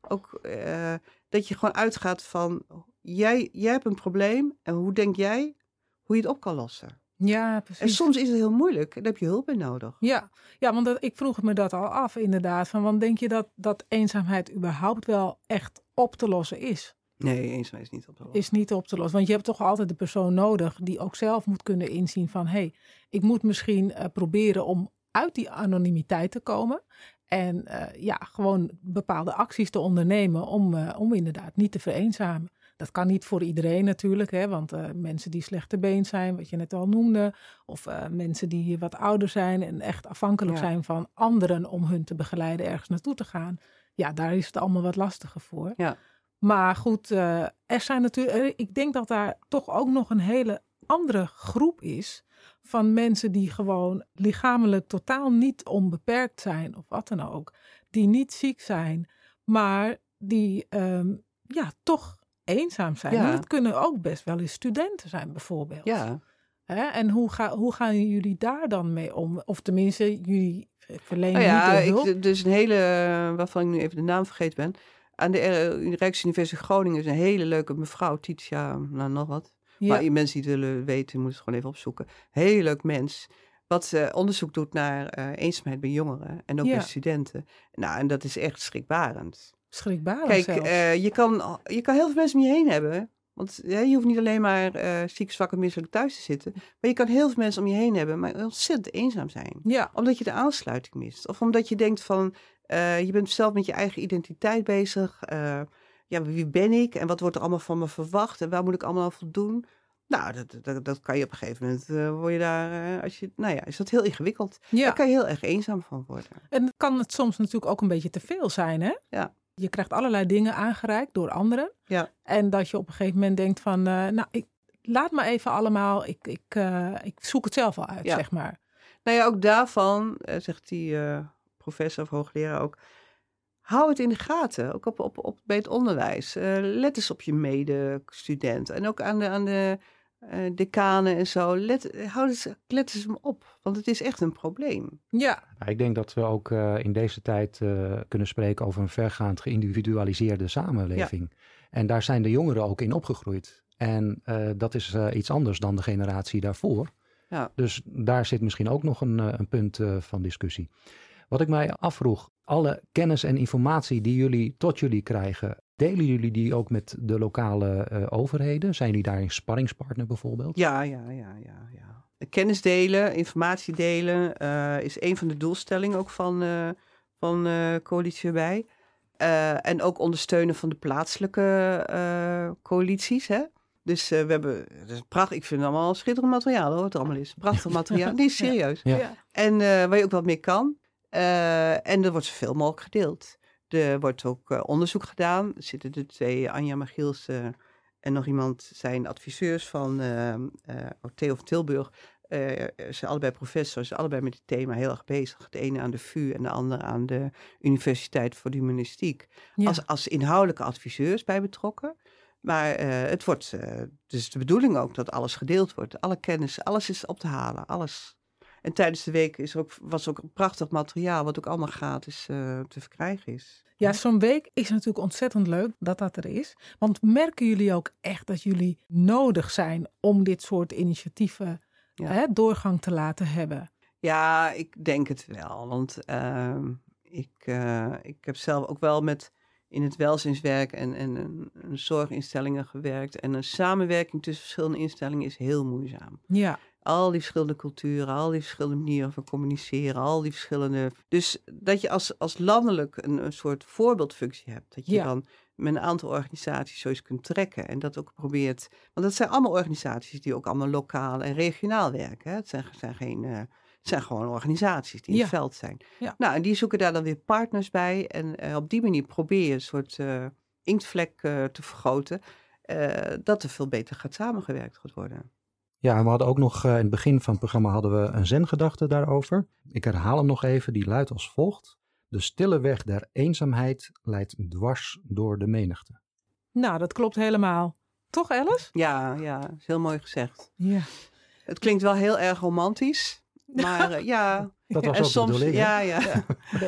Ook uh, dat je gewoon uitgaat van, jij, jij hebt een probleem en hoe denk jij hoe je het op kan lossen? Ja, precies. En soms is het heel moeilijk en daar heb je hulp bij nodig. Ja, ja want dat, ik vroeg me dat al af inderdaad. Van, want denk je dat, dat eenzaamheid überhaupt wel echt op te lossen is? Nee, eenzaamheid is niet op te lossen. Is niet op te lossen. Want je hebt toch altijd de persoon nodig die ook zelf moet kunnen inzien van... hé, hey, ik moet misschien uh, proberen om uit die anonimiteit te komen... en uh, ja, gewoon bepaalde acties te ondernemen om, uh, om inderdaad niet te vereenzamen. Dat kan niet voor iedereen natuurlijk, hè, want uh, mensen die slechter been zijn, wat je net al noemde... of uh, mensen die wat ouder zijn en echt afhankelijk ja. zijn van anderen... om hun te begeleiden ergens naartoe te gaan. Ja, daar is het allemaal wat lastiger voor. Ja. Maar goed, uh, er zijn natuurlijk, ik denk dat daar toch ook nog een hele andere groep is van mensen die gewoon lichamelijk totaal niet onbeperkt zijn of wat dan ook. Die niet ziek zijn, maar die um, ja, toch eenzaam zijn. Ja. En dat kunnen ook best wel eens studenten zijn bijvoorbeeld. Ja. Hè? En hoe, ga, hoe gaan jullie daar dan mee om? Of tenminste, jullie verlenen nou ja, niet de hulp. Ik, dus een hele, waarvan ik nu even de naam vergeten ben... Aan de Rijksuniversiteit Groningen is een hele leuke mevrouw, Titia, nou nog wat. Ja. Maar mensen die het willen weten, moeten het gewoon even opzoeken. Heel leuk mens, wat uh, onderzoek doet naar uh, eenzaamheid bij jongeren en ook ja. bij studenten. Nou, en dat is echt schrikbarend. Schrikbarend Kijk, zelfs. Uh, je, kan, je kan heel veel mensen om je heen hebben. Want ja, je hoeft niet alleen maar uh, ziek, zwak en misselijk thuis te zitten. Maar je kan heel veel mensen om je heen hebben, maar ontzettend eenzaam zijn. Ja. Omdat je de aansluiting mist. Of omdat je denkt van... Uh, je bent zelf met je eigen identiteit bezig. Uh, ja, wie ben ik? En wat wordt er allemaal van me verwacht? En waar moet ik allemaal aan voldoen? Nou, dat, dat, dat kan je op een gegeven moment... Uh, word je daar... Uh, als je, nou ja, is dat heel ingewikkeld. Ja. Daar kan je heel erg eenzaam van worden. En kan het soms natuurlijk ook een beetje te veel zijn, hè? Ja. Je krijgt allerlei dingen aangereikt door anderen. Ja. En dat je op een gegeven moment denkt van... Uh, nou, ik, laat maar even allemaal... Ik, ik, uh, ik zoek het zelf wel uit, ja. zeg maar. Nou ja, ook daarvan, uh, zegt die... Uh, professor of hoogleraar ook, hou het in de gaten, ook op, op, op, bij het onderwijs. Uh, let eens op je medestudenten en ook aan de, aan de uh, decanen en zo. Let, hou eens, let eens hem op, want het is echt een probleem. Ja. Ik denk dat we ook uh, in deze tijd uh, kunnen spreken over een vergaand geïndividualiseerde samenleving. Ja. En daar zijn de jongeren ook in opgegroeid. En uh, dat is uh, iets anders dan de generatie daarvoor. Ja. Dus daar zit misschien ook nog een, een punt uh, van discussie. Wat ik mij afvroeg, alle kennis en informatie die jullie tot jullie krijgen, delen jullie die ook met de lokale uh, overheden? Zijn jullie daar een sparringspartner bijvoorbeeld? Ja, ja, ja, ja, ja. Kennis delen, informatie delen uh, is een van de doelstellingen ook van, uh, van uh, Coalitie Erbij. Uh, en ook ondersteunen van de plaatselijke uh, coalities, hè. Dus uh, we hebben, dat is prachtig, ik vind het allemaal schitterend materiaal hoor, wat er allemaal is. Prachtig materiaal, nee, serieus. Ja. Ja. En uh, waar je ook wat mee kan. Uh, en er wordt zoveel mogelijk gedeeld. Er wordt ook uh, onderzoek gedaan. Er zitten de twee, Anja Magiels uh, en nog iemand, zijn adviseurs van uh, uh, Theo van Tilburg. Uh, ze zijn allebei professors, allebei met het thema heel erg bezig. De ene aan de V U en de andere aan de Universiteit voor de Humanistiek. Ja. Als, als inhoudelijke adviseurs bij betrokken. Maar uh, het wordt, uh, dus de bedoeling ook dat alles gedeeld wordt. Alle kennis, alles is op te halen, alles. En tijdens de week is er ook, was ook een prachtig materiaal, wat ook allemaal gratis uh, te verkrijgen is. Ja, zo'n week is natuurlijk ontzettend leuk dat dat er is. Want merken jullie ook echt dat jullie nodig zijn om dit soort initiatieven ja. hè, doorgang te laten hebben? Ja, ik denk het wel. Want uh, ik, uh, ik heb zelf ook wel met in het welzijnswerk en, en, en, en zorginstellingen gewerkt. En een samenwerking tussen verschillende instellingen is heel moeizaam. Ja. Al die verschillende culturen, al die verschillende manieren van communiceren, al die verschillende... Dus dat je als, als landelijk een, een soort voorbeeldfunctie hebt. Dat je ja. dan met een aantal organisaties zoiets kunt trekken. En dat ook probeert... Want dat zijn allemaal organisaties die ook allemaal lokaal en regionaal werken. Hè? Het zijn, zijn geen... Uh, het zijn gewoon organisaties die in ja. het veld zijn. Ja. Nou, en die zoeken daar dan weer partners bij. En uh, op die manier probeer je een soort uh, inktvlek uh, te vergroten. Uh, dat er veel beter gaat samengewerkt gaat worden. Ja, en we hadden ook nog uh, in het begin van het programma hadden we een zengedachte daarover. Ik herhaal hem nog even, die luidt als volgt. De stille weg der eenzaamheid leidt dwars door de menigte. Nou, dat klopt helemaal. Toch, Alice? Ja, ja, is heel mooi gezegd. Ja. Het klinkt wel heel erg romantisch, maar uh, ja. Dat was en ook soms, de bedoeling. Ja, ja. ja, een beetje.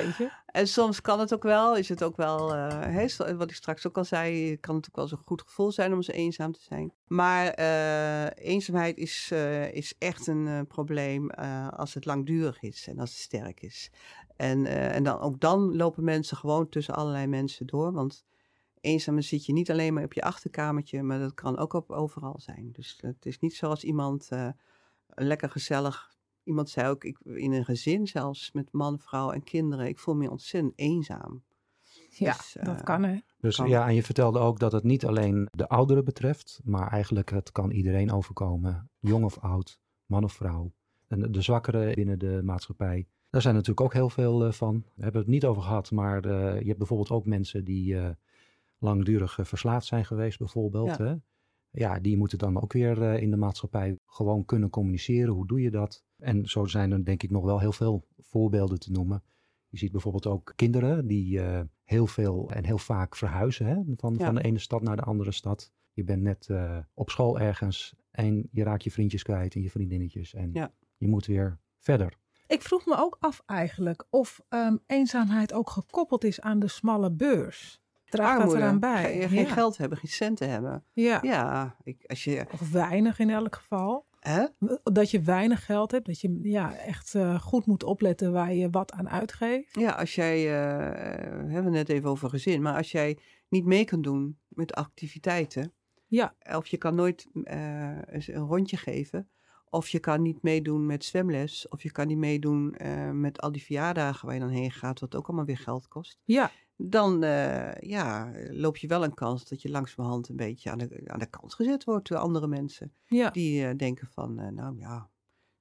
En soms kan het ook wel, is het ook wel, uh, he, wat ik straks ook al zei, kan het ook wel zo'n goed gevoel zijn om zo eenzaam te zijn. Maar uh, eenzaamheid is, uh, is echt een uh, probleem uh, als het langdurig is en als het sterk is. En, uh, en dan, ook dan lopen mensen gewoon tussen allerlei mensen door, want eenzaam zit je niet alleen maar op je achterkamertje, maar dat kan ook op overal zijn. Dus het is niet zoals iemand uh, lekker gezellig. Iemand zei ook, ik, in een gezin zelfs, met man, vrouw en kinderen, ik voel me ontzettend eenzaam. Ja, dus, uh, dat kan hè. Dus kan. ja, en je vertelde ook dat het niet alleen de ouderen betreft, maar eigenlijk het kan iedereen overkomen. Jong of oud, man of vrouw. En de, de zwakkeren binnen de maatschappij. Daar zijn natuurlijk ook heel veel uh, van. We hebben het niet over gehad, maar uh, je hebt bijvoorbeeld ook mensen die uh, langdurig uh, verslaafd zijn geweest bijvoorbeeld. Ja. Hè? Ja, die moeten dan ook weer uh, in de maatschappij gewoon kunnen communiceren. Hoe doe je dat? En zo zijn er denk ik nog wel heel veel voorbeelden te noemen. Je ziet bijvoorbeeld ook kinderen die uh, heel veel en heel vaak verhuizen. Hè? Van, Ja. van de ene stad naar de andere stad. Je bent net uh, op school ergens en je raakt je vriendjes kwijt en je vriendinnetjes. En Ja. je moet weer verder. Ik vroeg me ook af eigenlijk of um, eenzaamheid ook gekoppeld is aan de smalle beurs. Draagt dat Armoede, eraan bij? Ge- geen ja. geld hebben, geen centen hebben. Ja. Ja, ik, als je... Of weinig in elk geval. Hè? Dat je weinig geld hebt. Dat je ja, echt uh, goed moet opletten waar je wat aan uitgeeft. Ja, als jij, uh, we hebben het net even over gezin, maar als jij niet mee kan doen met activiteiten, ja. of je kan nooit uh, een rondje geven, of je kan niet meedoen met zwemles, of je kan niet meedoen uh, met al die verjaardagen waar je dan heen gaat, wat ook allemaal weer geld kost. Ja. Dan uh, ja, loop je wel een kans dat je langzamerhand een beetje aan de, aan de kant gezet wordt door andere mensen. Ja. Die uh, denken van, uh, nou ja.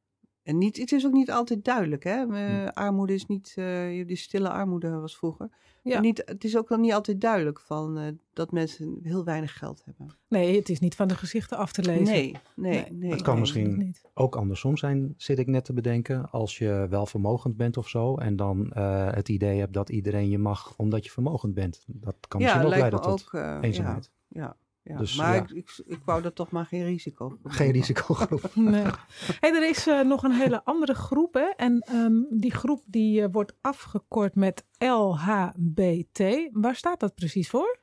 En niet, het is ook niet altijd duidelijk, hè. Uh, hm. Armoede is niet, uh, die stille armoede was vroeger. Ja. Niet, het is ook nog niet altijd duidelijk van uh, dat mensen heel weinig geld hebben. Nee, het is niet van de gezichten af te lezen. Nee, nee, nee. nee het kan nee, misschien niet. Ook andersom zijn, zit ik net te bedenken. Als je wel vermogend bent of zo en dan uh, het idee hebt dat iedereen je mag omdat je vermogend bent. Dat kan misschien ja, ook leiden tot ook, uh, eenzaamheid. Ja, ja. Ja, dus, maar ja. ik, ik, ik wou dat toch maar geen risico. Geen risicogroep. Nee. Hey, er is uh, nog een hele andere groep. Hè? En um, die groep die uh, wordt afgekort met L H B T. Waar staat dat precies voor?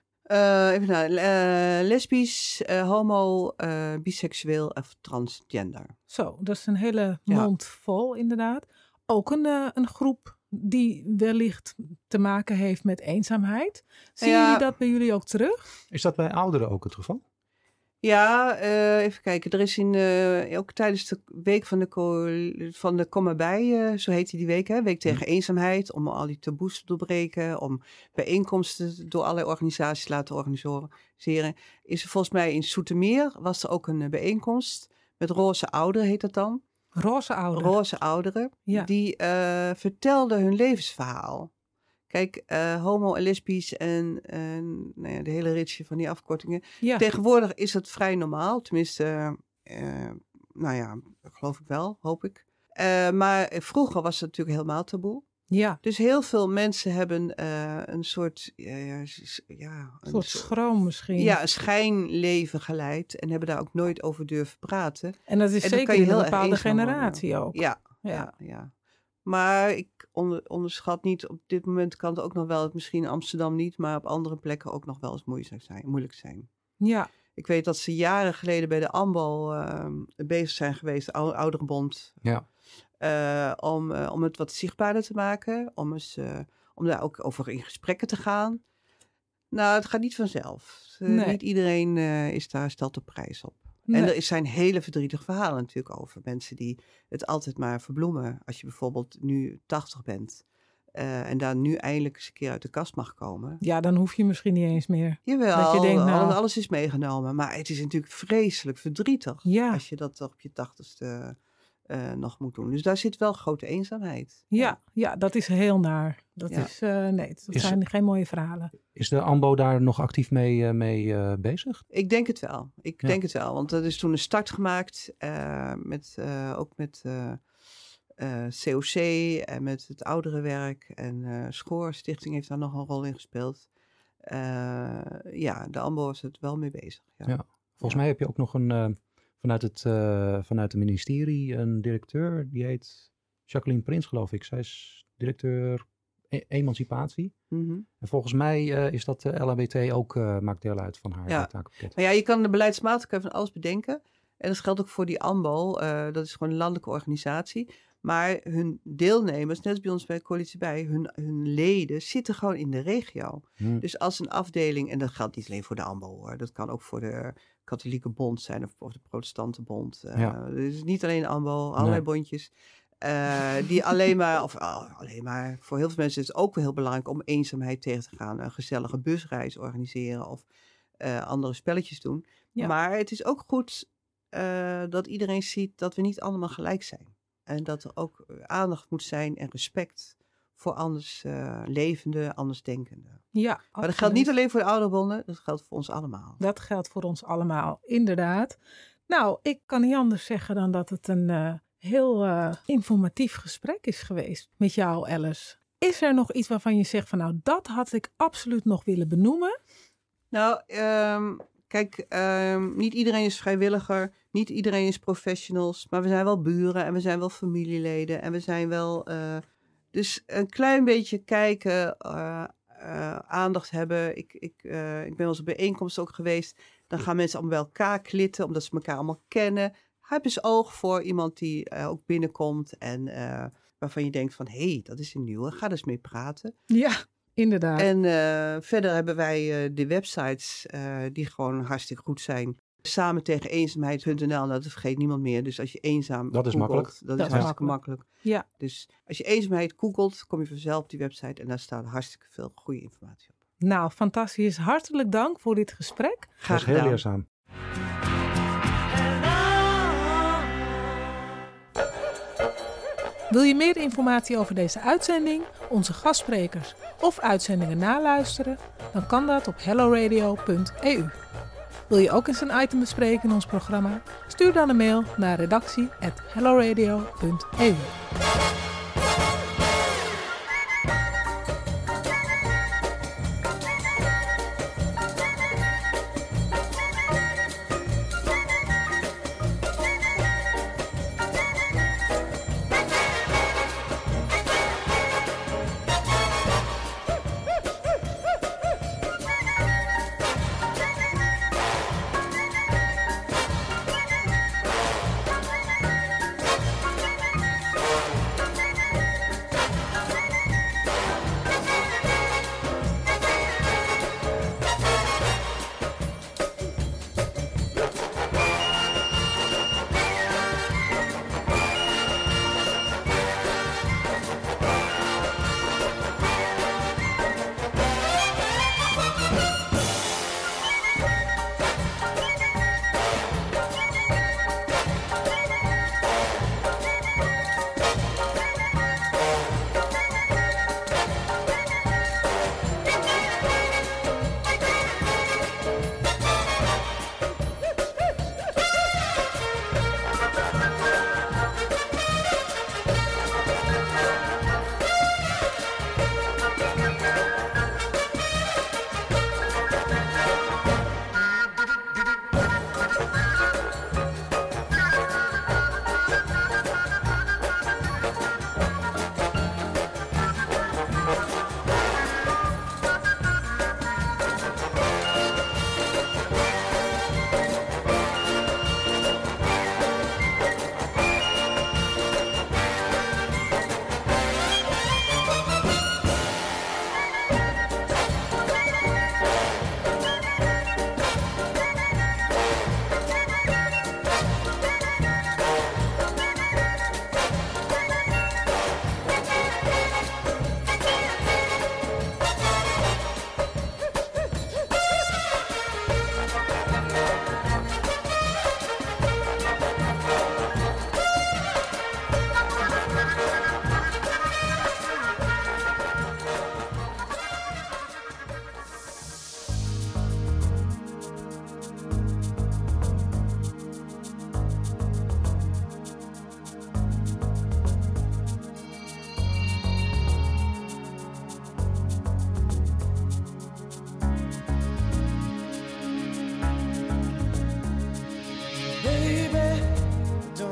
Uh, even naar uh, lesbisch, uh, homo, uh, biseksueel of transgender. Zo, dat is een hele mond ja. vol inderdaad. Ook een, uh, een groep die wellicht te maken heeft met eenzaamheid. Zien ja. jullie dat bij jullie ook terug? Is dat bij ouderen ook het geval? Ja, uh, even kijken. Er is in, uh, ook tijdens de week van de, co- van de Kom erbij, uh, zo heet die week, hè? Week tegen hm. eenzaamheid, om al die taboes te doorbreken, om bijeenkomsten door allerlei organisaties te laten organiseren. Is er volgens mij in Soetermeer, was er ook een uh, bijeenkomst met roze ouderen, heet dat dan? Roze ouderen. Roze ouderen, ja. die uh, vertelden hun levensverhaal. Kijk, uh, homo en lesbisch en, en nou ja, de hele ritsje van die afkortingen. Ja. Tegenwoordig is het vrij normaal. Tenminste, uh, nou ja, geloof ik wel, hoop ik. Uh, maar vroeger was het natuurlijk helemaal taboe. Ja. Dus heel veel mensen hebben uh, een soort... Uh, ja, een soort schroom misschien. Ja, een schijnleven geleid. En hebben daar ook nooit over durven praten. En dat is en zeker in een bepaalde generatie ook. Ja, ja, ja. ja. Maar ik onder, onderschat niet, op dit moment kan het ook nog wel, misschien in Amsterdam niet, maar op andere plekken ook nog wel eens moeilijk zijn. Moeilijk zijn. Ja. Ik weet dat ze jaren geleden bij de AMBO uh, bezig zijn geweest, de Ouderenbond. Ja. Uh, om, uh, om het wat zichtbaarder te maken, om, eens, uh, om daar ook over in gesprekken te gaan. Nou, het gaat niet vanzelf. Uh, nee. Niet iedereen uh, is daar, stelt de prijs op. Nee. En er zijn hele verdrietige verhalen natuurlijk over mensen die het altijd maar verbloemen. Als je bijvoorbeeld nu tachtig bent uh, en daar nu eindelijk eens een keer uit de kast mag komen. Ja, dan hoef je misschien niet eens meer. Jawel, dat je denkt, nou... alles is meegenomen. Maar het is natuurlijk vreselijk verdrietig ja. als je dat op je tachtigste uh, nog moet doen. Dus daar zit wel grote eenzaamheid. Ja, ja. ja dat is heel naar. Dat, ja. is, uh, nee, dat is, zijn geen mooie verhalen. Is de AMBO daar nog actief mee, uh, mee uh, bezig? Ik denk het wel. Ik ja. denk het wel. Want er is toen een start gemaakt. Uh, met, uh, ook met uh, uh, C O C en met het ouderenwerk. En uh, Schoor Stichting heeft daar nog een rol in gespeeld. Uh, ja, de AMBO is het wel mee bezig. Ja. Ja. Volgens ja. mij heb je ook nog een, uh, vanuit het uh, vanuit het ministerie een directeur. Die heet Jacqueline Prins, geloof ik. Zij is directeur e- emancipatie. Mm-hmm. En volgens mij uh, is dat uh, L H B T ook uh, maakt deel uit van haar ja. takenpakket. Maar ja, je kan de beleidsmatig van alles bedenken. En dat geldt ook voor die A M B O. Uh, dat is gewoon een landelijke organisatie. Maar hun deelnemers, net als bij ons bij de coalitie bij, hun, hun leden zitten gewoon in de regio. Hmm. Dus als een afdeling, en dat geldt niet alleen voor de A M B O hoor, dat kan ook voor de katholieke bond zijn of, of de protestantenbond. Uh, ja. Dus niet alleen de A M B O, allerlei nee. bondjes. Uh, die alleen maar, of oh, alleen maar, voor heel veel mensen is het ook wel heel belangrijk om eenzaamheid tegen te gaan. Een gezellige busreis organiseren of uh, andere spelletjes doen. Ja. Maar het is ook goed uh, dat iedereen ziet dat we niet allemaal gelijk zijn. En dat er ook aandacht moet zijn en respect voor anders uh, levende, anders denkende. Ja, absoluut. Maar dat geldt niet alleen voor de ouderbonden, dat geldt voor ons allemaal. Dat geldt voor ons allemaal, inderdaad. Nou, ik kan niet anders zeggen dan dat het een uh, heel uh, informatief gesprek is geweest met jou, Alice. Is er nog iets waarvan je zegt van nou, dat had ik absoluut nog willen benoemen? Nou, um, kijk, um, niet iedereen is vrijwilliger, niet iedereen is professionals, maar we zijn wel buren en we zijn wel familieleden en we zijn wel... Uh, dus een klein beetje kijken, uh, uh, aandacht hebben. Ik, ik, uh, ik ben wel eens op bijeenkomsten ook geweest. Dan gaan mensen allemaal bij elkaar klitten, omdat ze elkaar allemaal kennen. Heb eens oog voor iemand die uh, ook binnenkomt en uh, waarvan je denkt van, hé, hey, dat is een nieuwe. Ga er eens mee praten. Ja, inderdaad. En uh, verder hebben wij uh, de websites uh, die gewoon hartstikke goed zijn. Samen tegen eenzaamheid punt n l, dat vergeet niemand meer. Dus als je eenzaam dat is googelt, makkelijk. Dat, dat is hartstikke makkelijk. makkelijk. Ja. Dus als je eenzaamheid googelt, kom je vanzelf op die website en daar staat hartstikke veel goede informatie op. Nou, fantastisch. Hartelijk dank voor dit gesprek. Graag gedaan. Dat is heel leerzaam. Wil je meer informatie over deze uitzending, onze gastsprekers of uitzendingen naluisteren? Dan kan dat op hello radio punt e u. Wil je ook eens een item bespreken in ons programma? Stuur dan een mail naar redactie at hello radio punt e u.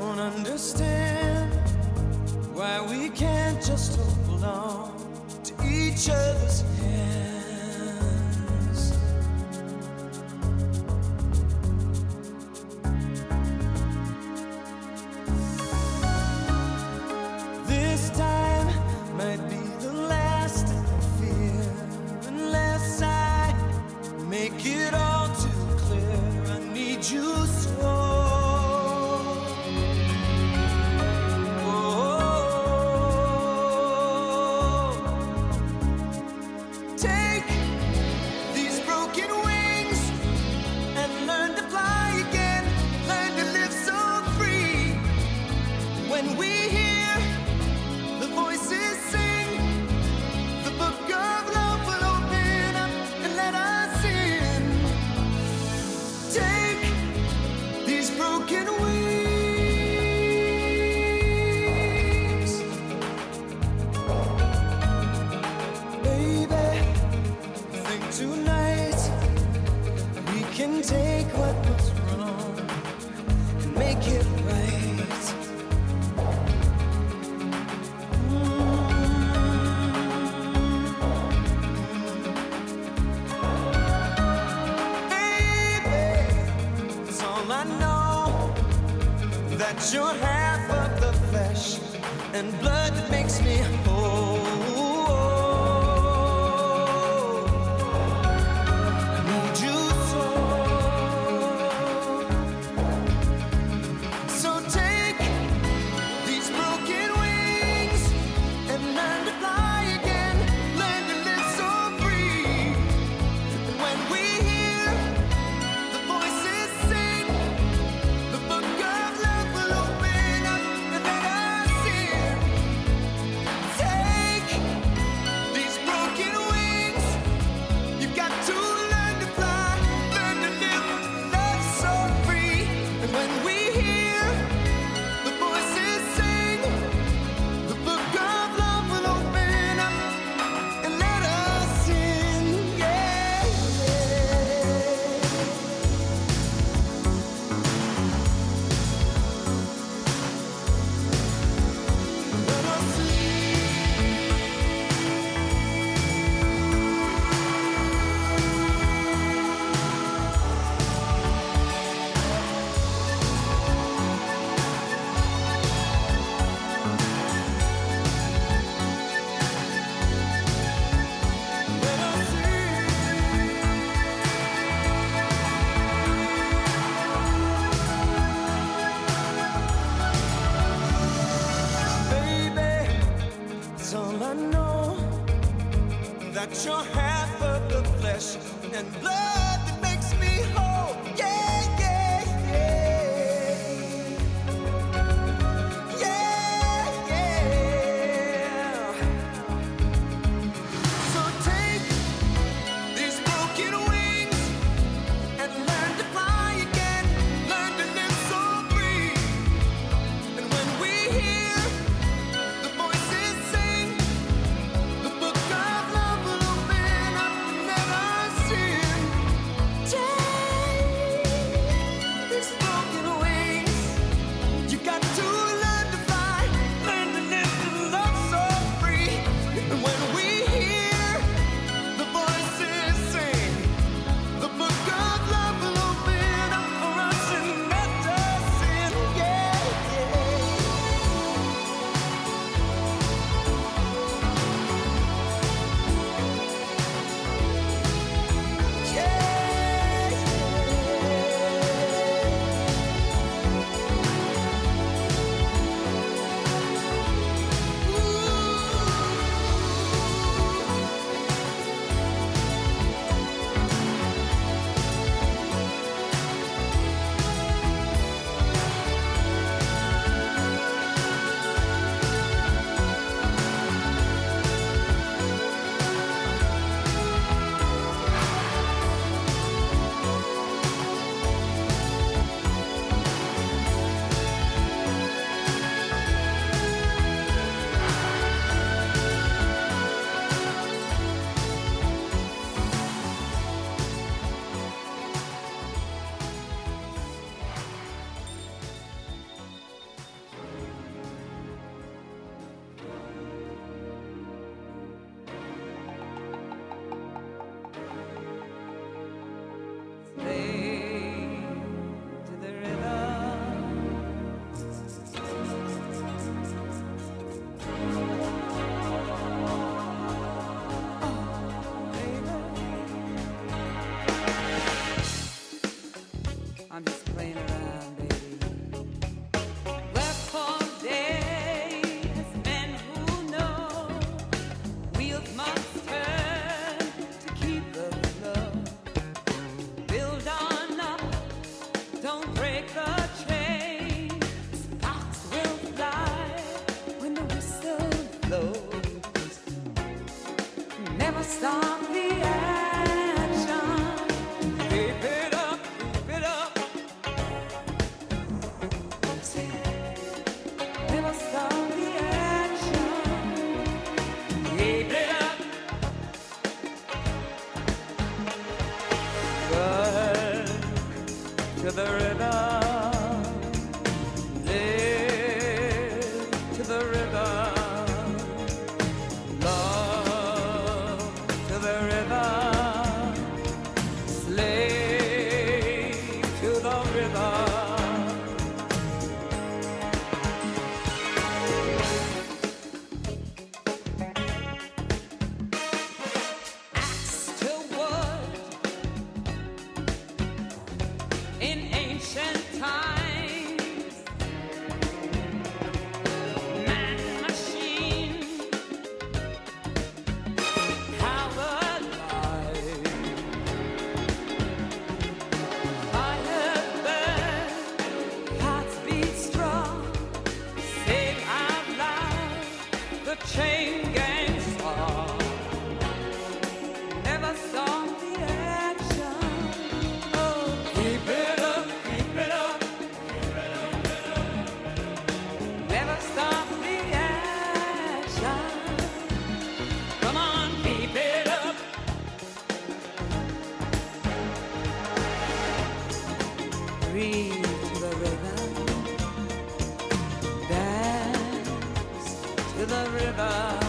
Understand why we can't just hold on to each other's hands. This time might be the last I fear, unless I make it all too clear. I need you so. Take what was wrong and make it right. Mm-hmm. Baby, it's all I know, that you're half of the flesh and blood that makes me whole. That you're half of the flesh and blood that makes me whole. Yeah, yeah, yeah. Yeah, yeah. So take these broken wings and learn to fly again. Learn to live so free. And when we hear the voices sing, the book of love will open up and let us in. to the river